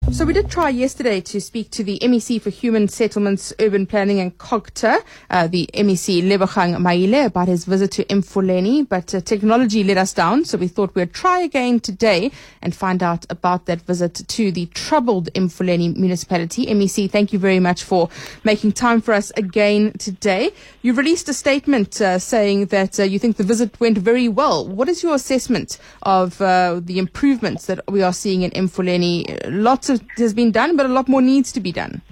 So we did try yesterday to speak to the MEC for Human Settlements, Urban Planning and COGTA, the MEC Lebogang Maile, about his visit to Emfuleni, but technology let us down, so we thought we'd try again today and find out about that visit to the troubled Emfuleni municipality. MEC, thank you very much for making time for us again today. You released a statement saying that you think the visit went very well. What is your assessment of the improvements that we are seeing in Emfuleni? Lots has been done, but a lot more needs to be done.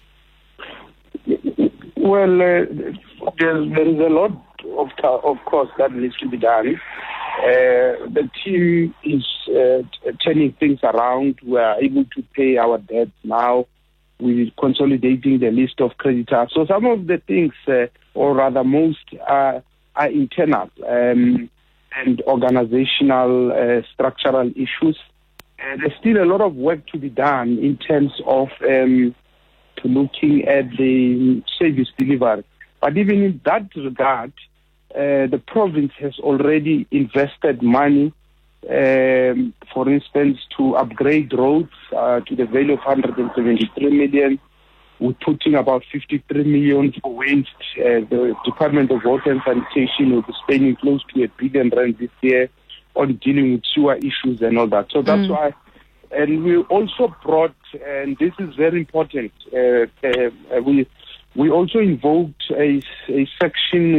Well, there is a lot of course that needs to be done. The team is turning things around. We are able to pay our debts now. We're consolidating the list of creditors. So some of the things, or rather most, are internal and organizational, structural issues. There's still a lot of work to be done in terms of looking at the service delivery. But even in that regard, the province has already invested money, for instance, to upgrade roads to the value of 173 million. We're putting about 53 million for waste. The Department of Water and Sanitation will be spending close to R1 billion this year on dealing with sewer issues and all that. So that's why. And we also brought, and this is very important, we also invoked a section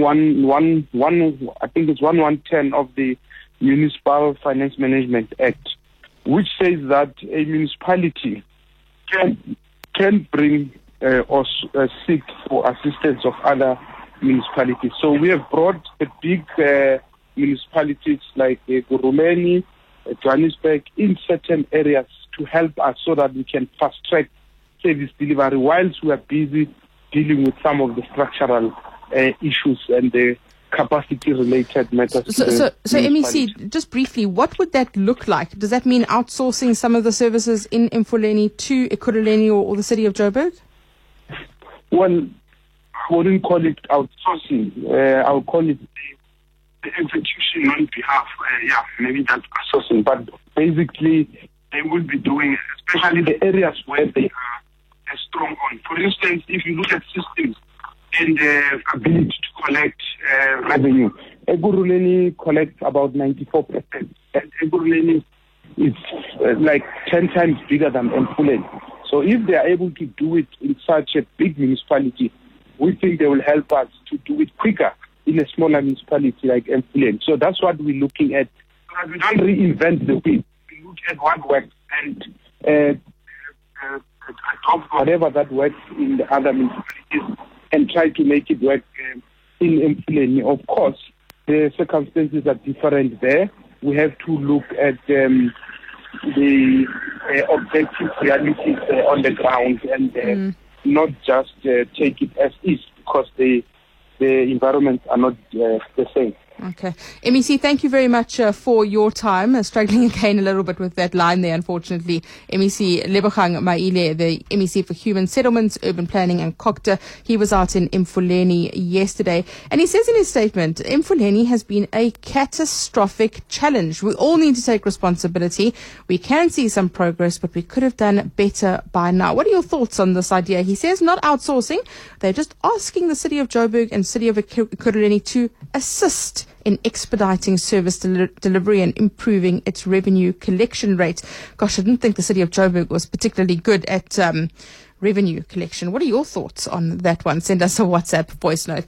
110 of the Municipal Finance Management Act, which says that a municipality can bring or seek for assistance of other municipalities. So we have brought the big municipalities like Ekurhuleni, Johannesburg, in certain areas to help us so that we can fast-track service delivery whilst we are busy dealing with some of the structural issues and the capacity-related matters. So MEC, just briefly, what would that look like? Does that mean outsourcing some of the services in Emfuleni to Ekurhuleni or the city of Joburg? Well, I wouldn't call it outsourcing. I would call it the execution on behalf, maybe that's outsourcing, but basically they will be doing, especially the areas where they are strong on. For instance, if you look at systems and the ability to collect revenue, Ekurhuleni collects about 94%, and Ekurhuleni is like 10 times bigger than Emfuleni. So if they are able to do it in such a big municipality, we think they will help us to do it quicker in a smaller municipality like Emfuleni. So that's what we're looking at. So that we don't reinvent the wheel. We look at what works and adopt whatever that works in the other municipalities and try to make it work in Emfuleni. Of course, the circumstances are different there. We have to look at the objective realities on the ground and not just take it as is, because the environments are not the same. Okay. MEC, thank you very much for your time. Struggling again a little bit with that line there, unfortunately. MEC Lebogang Maile, the MEC for Human Settlements, Urban Planning and COGTA. He was out in Emfuleni yesterday. And he says in his statement, Emfuleni has been a catastrophic challenge. We all need to take responsibility. We can see some progress, but we could have done better by now. What are your thoughts on this idea? He says not outsourcing. They're just asking the city of Joburg and city of Ekurhuleni to assist in expediting service delivery and improving its revenue collection rate. Gosh, I didn't think the city of Joburg was particularly good at revenue collection. What are your thoughts on that one? Send us a WhatsApp voice note.